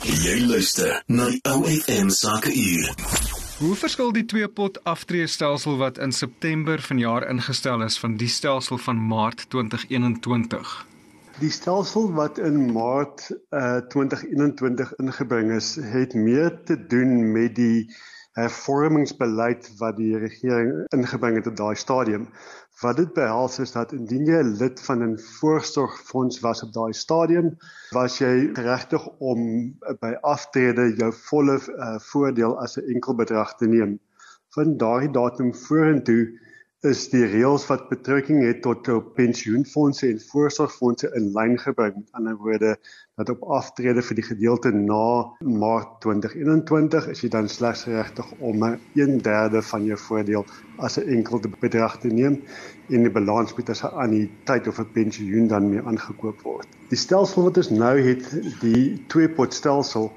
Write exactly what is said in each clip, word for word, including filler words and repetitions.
Jy luister na die O F M Sakeuur. Hoe verskil die twee-pot aftreestelsel wat in September vanjaar ingestel is van die stelsel van Maart twintig eenentwintig? Die stelsel wat in Maart uh, twintig eenentwintig ingebring is, het meer te doen met die hervormingsbeleid wat die regering ingebring het op daai stadium. Wat dit behels is dat indien jy 'n lid van 'n voorsorgfonds was op daai stadium, was jy geregtig om by aftrede jou volle uh, voordeel as 'n enkel bedrag te neem. Van daardie datum vorentoe is die reëls wat betrekking het tot jou pensioenfondse en voorsorgfondse in lyn gebring. Met ander woorde, dat op aftrede vir die gedeelte na Maart twintig eenentwintig is jy dan slegs geregtig om 'n een derde van jou voordeel as 'n enkel bedrag te neem en die balans moet as 'n anniteit of 'n pensioen dan mee aangekoop word. Die stelsel wat ons nou het, die twee-pot stelsel,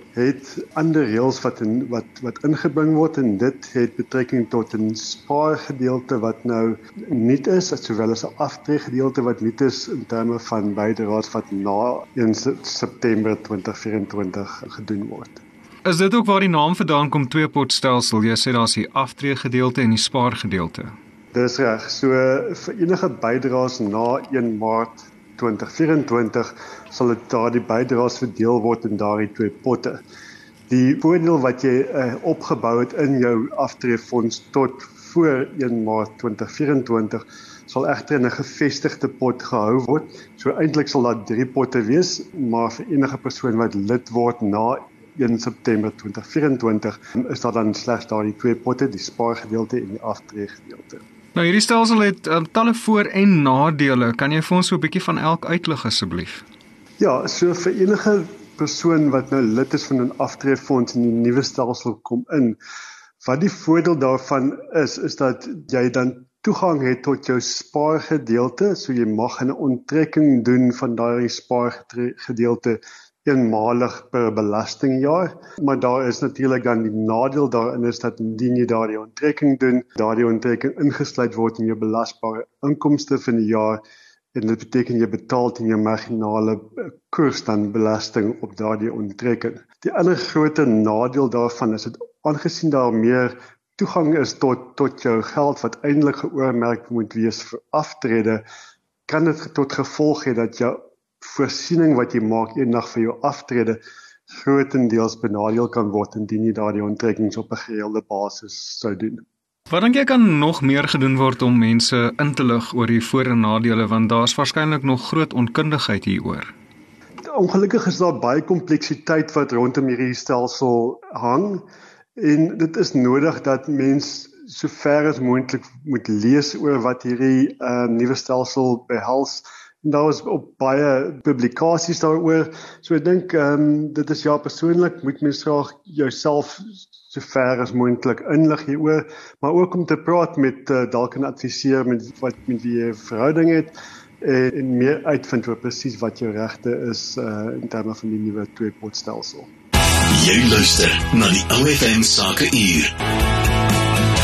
het ander reëls wat in wat wat ingebring word en dit het betrekking tot 'n spaargedeelte wat nou nuut is, sowel as 'n aftreegedeelte wat nuut is in terme van bydraes wat na een September twintig vyerentwintig gedoen word. Is dit ook waar die naam vandaan kom, twee-pot stelsel? Jy sê daar's die aftreegedeelte en die spaargedeelte. Dis reg. So vir enige bydraes na een Maart twintig vyerentwintig sal dit daardie bydraes verdeel word in daardie twee potte. Die voordeel wat jy uh, opgebou het in jou aftreefonds tot voor een Maart twintig vyerentwintig sal egter in 'n gevestigde pot gehou word. So eintlik sal daar drie potte wees, maar vir enige persoon wat lid word na een September twintig vyerentwintig is daar dan slegs daardie twee potte, die spaargedeelte en die aftreegedeelte. Nou hierdie stelsel het um, talle voor- en nadele. Kan jy vir ons so 'n bietjie van elk uitlig asseblief? Ja, so vir enige persoon wat nou lid is van 'n aftreefonds in die nuwe stelsel kom in, wat die voordeel daarvan is, is dat jy dan toegang het tot jou spaargedeelte, so jy mag 'n onttrekking doen van daardie spaargedeelte eenmalig per belastingjaar, maar daar is natuurlik dan die nadeel daarin is dat indien jy daardie onttrekking doen, daardie onttrekking ingesluit word in jou belasbare inkomste van die jaar, en dit beteken jy betaal teen jou marginale koers dan belasting op daardie onttrekking. Die ander groot nadeel daarvan is dat aangesien daar meer toegang is tot tot jou geld wat eintlik geoormerk moet wees vir aftrede, kan dit tot gevolg hê dat jou voorsiening wat jy maak eendag vir jou aftrede grootendeels benadeel kan word indien jy daardie onttrekkings op 'n gereelde basis sou doen. Wat dink jy kan nog meer gedoen word om mense in te lig oor die voor- en nadele, want daar's waarskynlik nog groot onkundigheid hieroor? Ongelukkig is daar baie kompleksiteit wat rondom hierdie stelsel hang en dit is nodig dat mens so ver as moontlik moet lees oor wat hierdie uh, nuwe stelsel behels. En daar is op baie publikasies daaroor. So ek dink um, dit is ja persoonlik moet mens graag jouself so ver as moontlik inlig hieroor, maar ook om te praat met uh, dalk 'n adviseur met wat met wie jy 'n verhouding het en, en meer uitvind oor presies wat jou regte is uh, in terme van die nuwe twee-pot stelsel. Jy luister na die O F M Sakeuur.